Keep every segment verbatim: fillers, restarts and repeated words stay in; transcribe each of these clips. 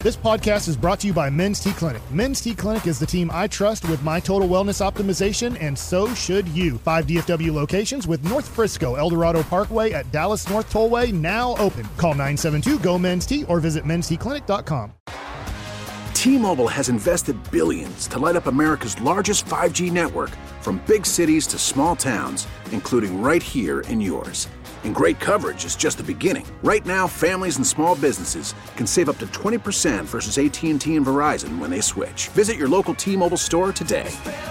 This podcast is brought to you by Men's T Clinic. Men's T Clinic is the team I trust with my total wellness optimization, and so should you. Five D F W locations with North Frisco, El Dorado Parkway at Dallas North Tollway now open. Call nine seven two, G O, MEN'S T or visit mens t clinic dot com. T-Mobile has invested billions to light up America's largest five G network, from big cities to small towns, including right here in yours. And great coverage is just the beginning. Right now, families and small businesses can save up to twenty percent versus A T and T and Verizon when they switch. Visit your local T-Mobile store today.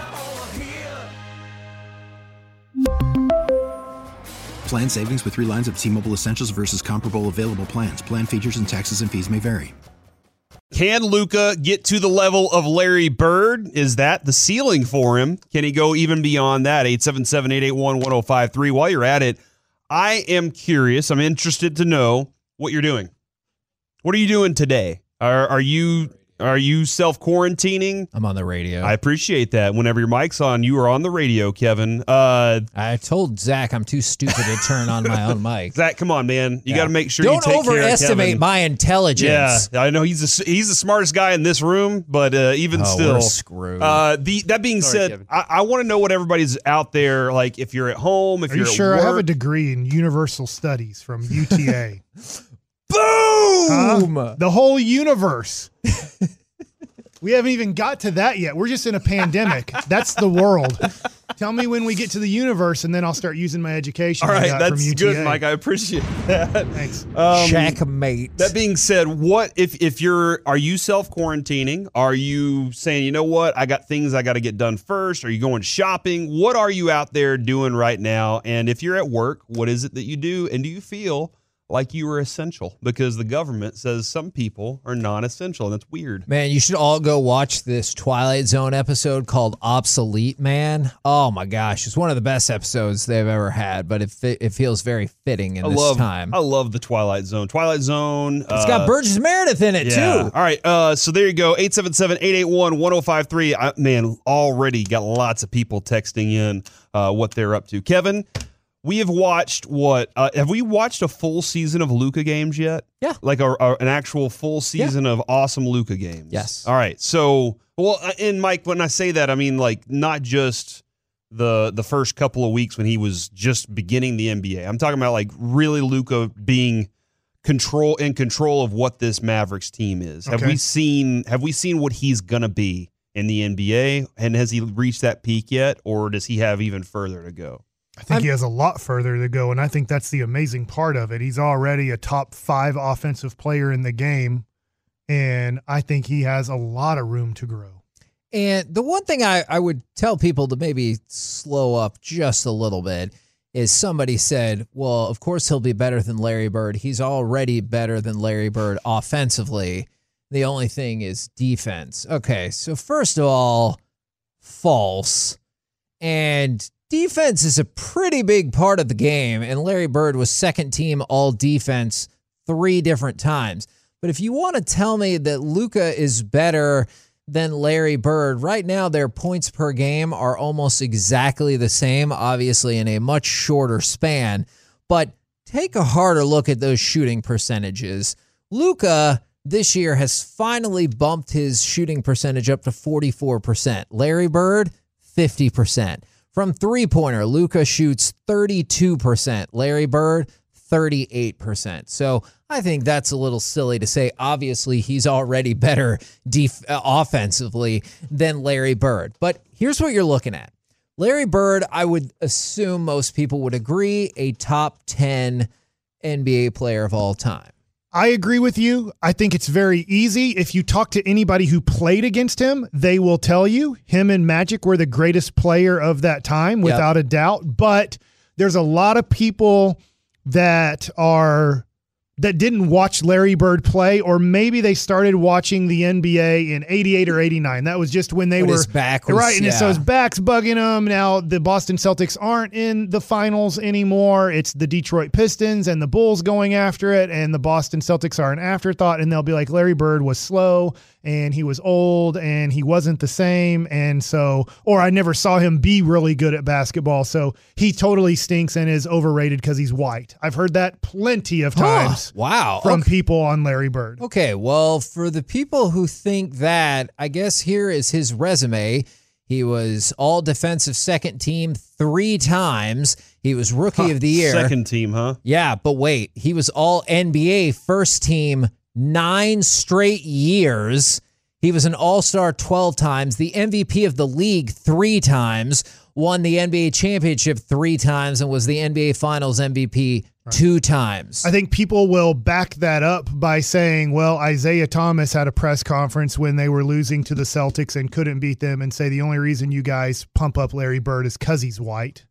Plan savings with three lines of T-Mobile Essentials versus comparable available plans. Plan features and taxes and fees may vary. Can Luka get to the level of Larry Bird? Is that the ceiling for him? Can he go even beyond that? eight seven seven, eight eight one, one oh five three. While you're at it, I am curious. I'm interested to know what you're doing. What are you doing today? Are are you are you self-quarantining? I'm on the radio. I appreciate that. Whenever your mic's on, you are on the radio, Kevin. Uh, I told Zach I'm too stupid to turn on my own mic. Zach, come on, man. You Yeah. got to make sure Don't you take care of overestimate Kevin. my intelligence. Yeah, I know he's a, he's the smartest guy in this room, but uh, even Oh, still, we're screwed. Uh, the that being Sorry, said, Kevin. I, I want to know what everybody's out there like. If you're at home, if Are you're you at sure? work, I have a degree in universal studies from U T A. Boom! Huh? The whole universe. We haven't even got to that yet. We're just in a pandemic. That's the world. Tell me when we get to the universe, and then I'll start using my education. All I right, got from that's U T A. good, Mike. I appreciate that. Thanks. Um, Checkmate. That being said, what if if you're are you self quarantining? Are you saying, you know what, I got things I got to get done first? Are you going shopping? What are you out there doing right now? And if you're at work, what is it that you do? And do you feel like you are essential? Because the government says some people are non-essential, and that's weird. Man, you should all go watch this Twilight Zone episode called Obsolete Man. Oh my gosh, it's one of the best episodes they've ever had, but it fi- it feels very fitting in I this love time. I love the Twilight Zone. Twilight Zone. It's got Burgess Meredith in it Yeah. too. All right. Uh, so there you go. eight seven seven, eight eight one, one oh five three. I, man, already got lots of people texting in uh, what they're up to. Kevin, we have watched what? Uh, have we watched a full season of Luka games yet? Yeah. Like a, a, an actual full season of awesome Luka games. Yes. All right. So, well, uh, and Mike, when I say that, I mean like not just the the first couple of weeks when he was just beginning the N B A. I'm talking about like really Luka being control in control of what this Mavericks team is. Have Okay. we seen have we seen what he's gonna be in the N B A? And has he reached that peak yet, or does he have even further to go? I think I'm- he has a lot further to go, and I think that's the amazing part of it. He's already a top five offensive player in the game, and I think he has a lot of room to grow. And the one thing I, I would tell people to maybe slow up just a little bit is somebody said, well, of course he'll be better than Larry Bird. He's already better than Larry Bird offensively. The only thing is defense. Okay, so first of all, false. And defense is a pretty big part of the game, and Larry Bird was second team all defense three different times. But if you want to tell me that Luka is better than Larry Bird, right now their points per game are almost exactly the same, obviously in a much shorter span. But take a harder look at those shooting percentages. Luka this year has finally bumped his shooting percentage up to forty-four percent. Larry Bird, fifty percent. From three-pointer, Luka shoots thirty-two percent. Larry Bird, thirty-eight percent. So I think that's a little silly to say. Obviously, he's already better def- uh, offensively than Larry Bird. But here's what you're looking at. Larry Bird, I would assume most people would agree, a top ten N B A player of all time. I agree with you. I think it's very easy. If you talk to anybody who played against him, they will tell you him and Magic were the greatest player of that time, without Yep. a doubt. But there's a lot of people that are that didn't watch Larry Bird play, or maybe they started watching the N B A in eighty-eight or eighty-nine. That was just when they When were his back was- right, and so yeah. his back's bugging him. Now the Boston Celtics aren't in the finals anymore. It's the Detroit Pistons and the Bulls going after it, and the Boston Celtics are an afterthought, and they'll be like, Larry Bird was slow and he was old and he wasn't the same, and so, or I never saw him be really good at basketball, so he totally stinks and is overrated because he's white. I've heard that plenty of times. points Wow. from okay. people on Larry Bird. Okay, well, for the people who think that, I guess here is his resume. He was all defensive second team three times. He was rookie Huh, of the year. Second team, huh? Yeah, but wait, he was all N B A first team nine straight years. He was an all-star twelve times, the M V P of the league three times, won the N B A championship three times, and was the N B A Finals M V P two times. I think people will back that up by saying, well, Isaiah Thomas had a press conference when they were losing to the Celtics and couldn't beat them and say the only reason you guys pump up Larry Bird is because he's white.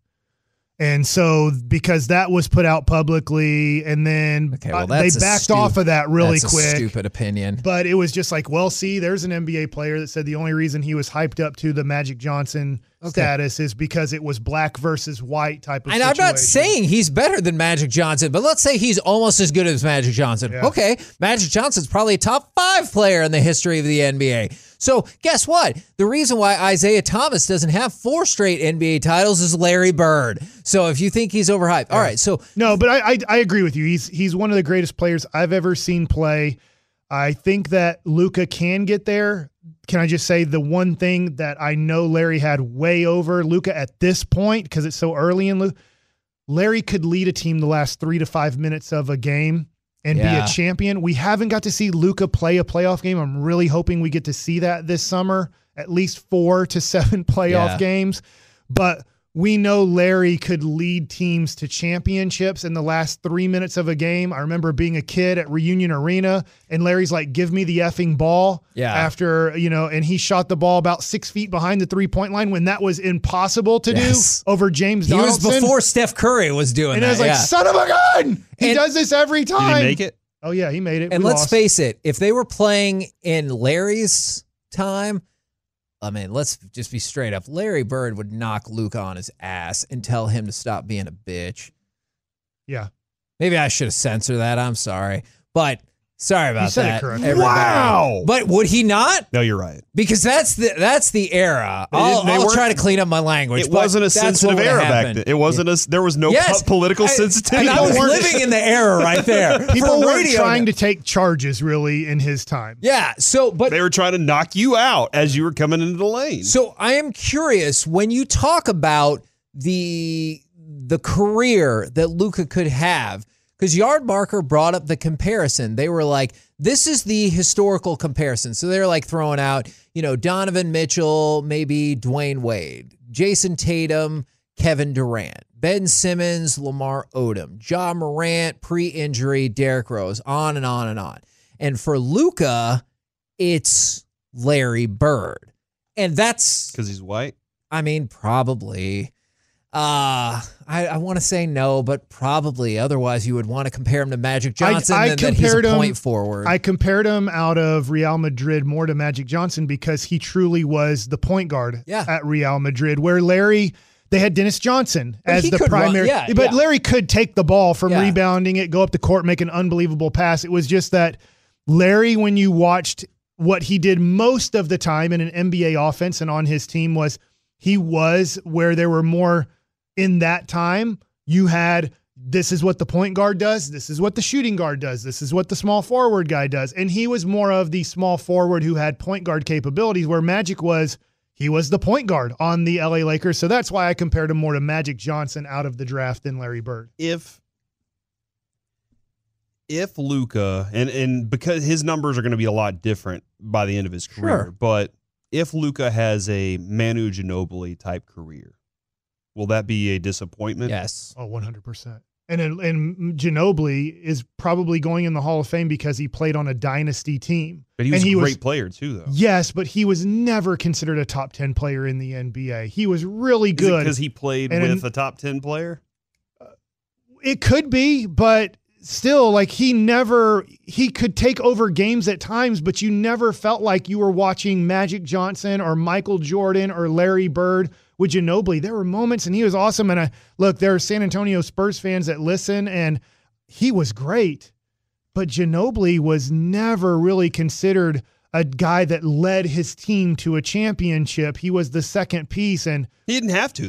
And so because that was put out publicly and then Okay, well, uh, that's they a backed stu- off of that really That's quick. a stupid opinion. But it was just like, well, see, there's an N B A player that said the only reason he was hyped up to the Magic Johnson Okay. status is because it was black versus white type of And situation. I'm not saying he's better than Magic Johnson, but let's say he's almost as good as Magic Johnson. Yeah. Okay, Magic Johnson's probably a top five player in the history of the N B A. So guess what? The reason why Isaiah Thomas doesn't have four straight N B A titles is Larry Bird. So if you think he's overhyped, all right. So No, but I, I I agree with you. He's he's one of the greatest players I've ever seen play. I think that Luka can get there. Can I just say the one thing that I know Larry had way over Luka at this point, because it's so early in Luka, Larry could lead a team the last three to five minutes of a game and Yeah. be a champion. We haven't got to see Luka play a playoff game. I'm really hoping we get to see that this summer, at least four to seven playoff Yeah. games. But we know Larry could lead teams to championships in the last three minutes of a game. I remember being a kid at Reunion Arena and Larry's like, give me the effing ball. Yeah. After, you know, and he shot the ball about six feet behind the three point line when that was impossible to Yes. do over James he was Donaldson. before Steph Curry was doing and that. I was like, yeah. son of a gun. He And- does this every Did time. he make it? Oh yeah, he made it. And We let's lost. face it, if they were playing in Larry's time, I mean, let's just be straight up. Larry Bird would knock Luka on his ass and tell him to stop being a bitch. Yeah. Maybe I should have censored that. I'm sorry. But sorry about said it that. correctly. everybody. Wow. But would he not? No, you're right. Because that's the that's the era. They I'll, didn't- they I'll weren't- try to clean up my language. It but wasn't a that's what sensitive would've era back happened. then. It wasn't a. There was no Yes. po- political I- sensitivity. And I was People weren't- living in the era right there. People For weren't radio trying now. to take charges really in his time. Yeah. So, but They were trying to knock you out as you were coming into the lane. So I am curious when you talk about the the career that Luka could have, because Yardmarker brought up the comparison. They were like, this is the historical comparison. So they're like throwing out, you know, Donovan Mitchell, maybe Dwayne Wade, Jason Tatum, Kevin Durant, Ben Simmons, Lamar Odom, Ja Morant, pre-injury, Derrick Rose, on and on and on. And for Luka, it's Larry Bird. And that's, Because he's white. I mean, probably. Uh, I, I want to say no, but probably. Otherwise, you would want to compare him to Magic Johnson. I and that he's a compared him- point forward. I compared him out of Real Madrid more to Magic Johnson because he truly was the point guard Yeah. at Real Madrid, where Larry, they had Dennis Johnson But as he the could run- primary. yeah, but yeah. Larry could take the ball from Yeah. rebounding it, go up the court, make an unbelievable pass. It was just that Larry, when you watched what he did most of the time in an N B A offense and on his team, was he was where there were more in that time. You had, this is what the point guard does. This is what the shooting guard does. This is what the small forward guy does. And he was more of the small forward who had point guard capabilities, where Magic was, he was the point guard on the L A Lakers. So that's why I compared him more to Magic Johnson out of the draft than Larry Bird. If if Luka and and because his numbers are going to be a lot different by the end of his career, Sure. but if Luka has a Manu Ginobili type career, will that be a disappointment? yes. Oh, one hundred percent. And, and Ginobili is probably going in the Hall of Fame because he played on a dynasty team. But he was And he a was- great player too, though. Yes, but he was never considered a top ten player in the N B A. He was really good. Because he played And with in- a top ten player? It could be, but still, like, he never, he could take over games at times, but you never felt like you were watching Magic Johnson or Michael Jordan or Larry Bird with Ginobili. There were moments, and he was awesome. And I, look, there are San Antonio Spurs fans that listen, and he was great, but Ginobili was never really considered a guy that led his team to a championship. He was the second piece, and He didn't have to, though.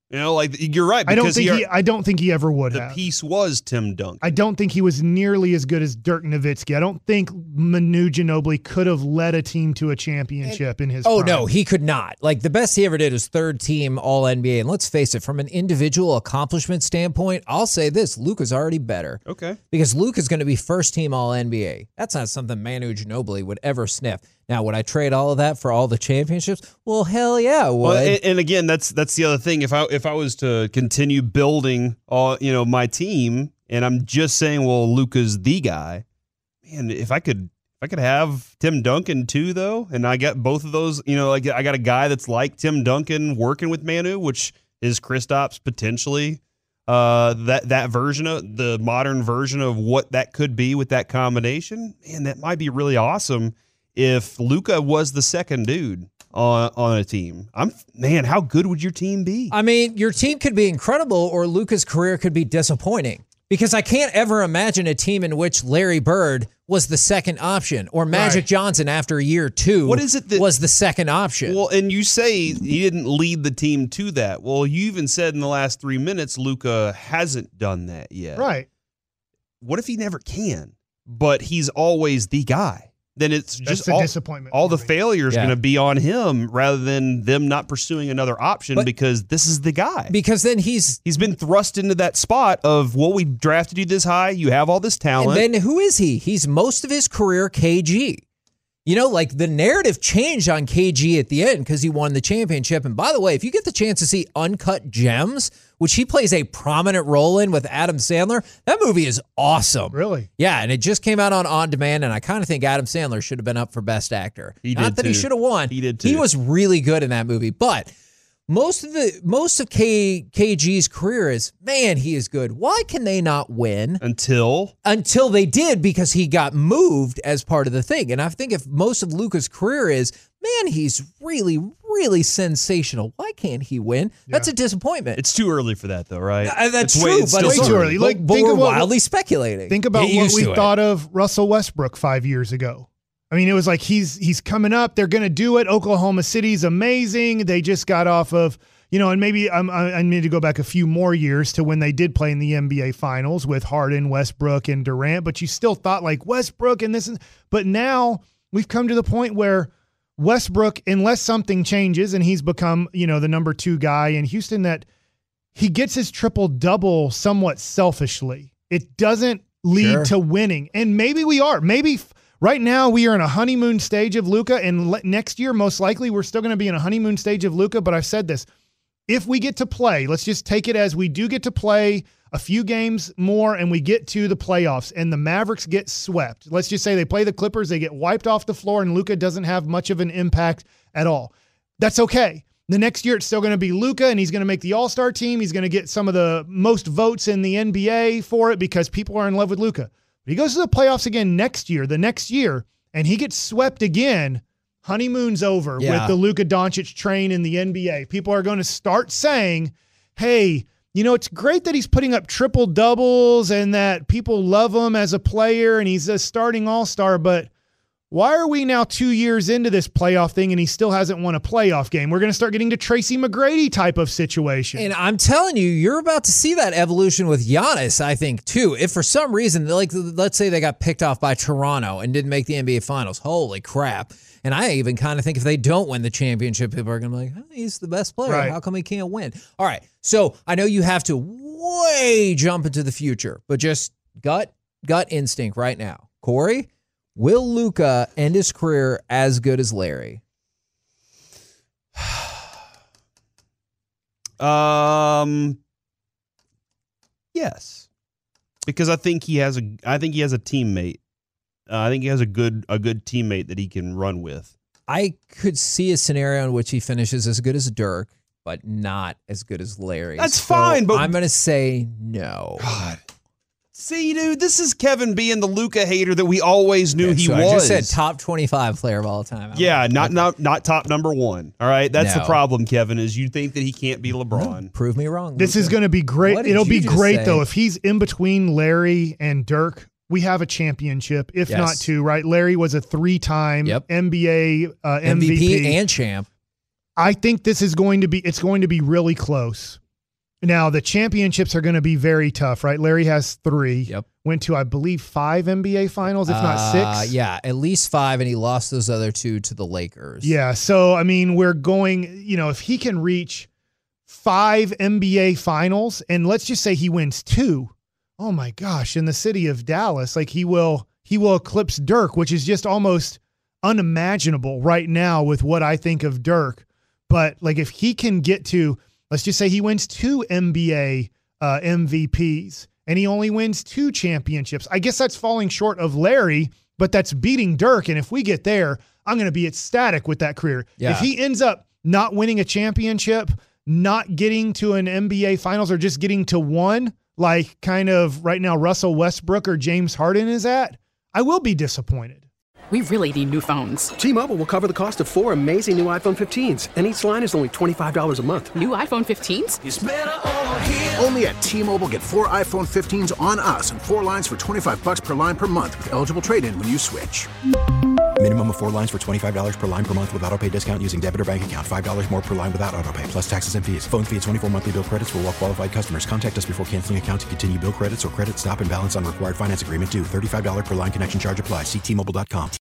You know, like you're right. I don't because think he, he. I don't think he ever would the have. piece was Tim Duncan. I don't think he was nearly as good as Dirk Nowitzki. I don't think Manu Ginobili could have led a team to a championship in his Oh, prime. no, he could not. Like, the best he ever did was third team All N B A. And let's face it, from an individual accomplishment standpoint, I'll say this, Luka's already better. Okay. Because Luke is going to be first team All N B A. That's not something Manu Ginobili would ever sniff. Now, would I trade all of that for all the championships? Well, hell yeah, I would. Well, and, and again, that's that's the other thing. If I if I was to continue building, all you know, my team, and I'm just saying, well, Luka's the guy, man. If I could, if I could have Tim Duncan too, though, and I got both of those, you know, like I got a guy that's like Tim Duncan working with Manu, which is Kristaps potentially. Uh, that that version of the modern version of what that could be with that combination, man, that might be really awesome. If Luka was the second dude on on a team, I'm man, how good would your team be? I mean, your team could be incredible or Luka's career could be disappointing. Because I can't ever imagine a team in which Larry Bird was the second option or Magic Right. Johnson after year two What is it that- was the second option. Well, and you say he didn't lead the team to that. Well, you even said in the last three minutes Luka hasn't done that yet. Right. What if he never can? But he's always the guy. Then it's That's just a all, disappointment all for the me. failure is Yeah. going to be on him rather than them not pursuing another option But- because this is the guy. because then he's He's been thrust into that spot of, well, we drafted you this high. You have all this talent. And then who is he? He's most of his career K G. You know, like the narrative changed on K G at the end because he won the championship. And by the way, if you get the chance to see Uncut Gems, which he plays a prominent role in with Adam Sandler, that movie is awesome. Really? Yeah, and it just came out on On Demand, and I kind of think Adam Sandler should have been up for Best Actor. He Not did that he too. should have won. He did He too. was really good in that movie, but most of the most of K, KG's career is, man, he is good. Why can they not win? Until Until they did, because he got moved as part of the thing. And I think if most of Luka's career is, man, he's really, really sensational. Why can't he win? That's a disappointment. it's too early for that, though, right? Uh, that's It's way- true, it's but still it's way too early. But, Like, but think we're of what- wildly speculating. Think about Get what used we to it. thought of Russell Westbrook five years ago. I mean, it was like he's he's coming up. They're going to do it. Oklahoma City's amazing. They just got off of, you know, and maybe I'm, I I need to go back a few more years to when they did play in the N B A Finals with Harden, Westbrook, and Durant. But you still thought like Westbrook and this. And, but now we've come to the point where Westbrook, unless something changes and he's become, you know, the number two guy in Houston, that he gets his triple double somewhat selfishly. It doesn't lead Sure. to winning. And maybe we are. Maybe f- right now we are in a honeymoon stage of Luka, and le- next year, most likely, we're still going to be in a honeymoon stage of Luka. But I've said this. If we get to play, let's just take it as we do get to play a few games more and we get to the playoffs and the Mavericks get swept. Let's just say they play the Clippers, they get wiped off the floor, and Luka doesn't have much of an impact at all. That's okay. The next year, it's still going to be Luka, and he's going to make the All-Star team. He's going to get some of the most votes in the N B A for it because people are in love with Luka. But he goes to the playoffs again next year, the next year, and he gets swept again. Honeymoon's over Yeah. with the Luka Doncic train in the N B A. People are going to start saying, hey, you know, it's great that he's putting up triple doubles and that people love him as a player and he's a starting all-star, but why are we now two years into this playoff thing and he still hasn't won a playoff game? We're going to start getting to Tracy McGrady type of situation. And I'm telling you, you're about to see that evolution with Giannis, I think, too. If for some reason, like, let's say they got picked off by Toronto and didn't make the N B A Finals. Holy crap. And I even kind of think if they don't win the championship, people are going to be like, oh, he's the best player. Right. How come he can't win? All right. So I know you have to way jump into the future, but just gut, gut instinct right now. Corey, will Luka end his career as good as Larry? Um, yes, because I think he has a. I think he has a teammate. Uh, I think he has a good a good teammate that he can run with. I could see a scenario in which he finishes as good as Dirk, but not as good as Larry. That's So fine, but- I'm going to say no. God, see, dude, this is Kevin being the Luka hater that we always knew Okay, he so was. I just said top twenty-five player of all time. Yeah, not not not top number one. All right, that's No. the problem, Kevin. Is you think that he can't be LeBron? Prove me wrong. This Luka. is going to be great. What did It'll you be just great, say? though, if he's in between Larry and Dirk. We have a championship, if Yes. not two, right? Larry was a three-time Yep. N B A uh, M V P M V P. and champ. I think this is going to be, it's going to be really close. Now, the championships are going to be very tough, right? Larry has three. Yep. Went to, I believe, five N B A finals, if not Uh, six. yeah, at least five, and he lost those other two to the Lakers. Yeah. So, I mean, we're going, you know, if he can reach five N B A finals, and let's just say he wins two, oh my gosh, in the city of Dallas, like he will, he will eclipse Dirk, which is just almost unimaginable right now with what I think of Dirk. But like if he can get to, let's just say he wins two N B A uh, M V Ps and he only wins two championships. I guess that's falling short of Larry, but that's beating Dirk. And if we get there, I'm going to be ecstatic with that career. Yeah. If he ends up not winning a championship, not getting to an N B A finals, or just getting to one, like kind of right now Russell Westbrook or James Harden is at, I will be disappointed. We really need new phones. T-Mobile will cover the cost of four amazing new iPhone fifteens, and each line is only twenty-five dollars a month. New iPhone fifteens? It's better over here. Only at T-Mobile, get four iPhone fifteens on us and four lines for twenty-five bucks per line per month with eligible trade-in when you switch. Minimum of four lines for twenty-five dollars per line per month with autopay discount using debit or bank account. five dollars more per line without autopay, plus taxes and fees. Phone fee at twenty-four monthly bill credits for well-qualified customers. Contact us before canceling account to continue bill credits or credit stop and balance on required finance agreement due. thirty-five dollars per line connection charge applies. See T Mobile dot com.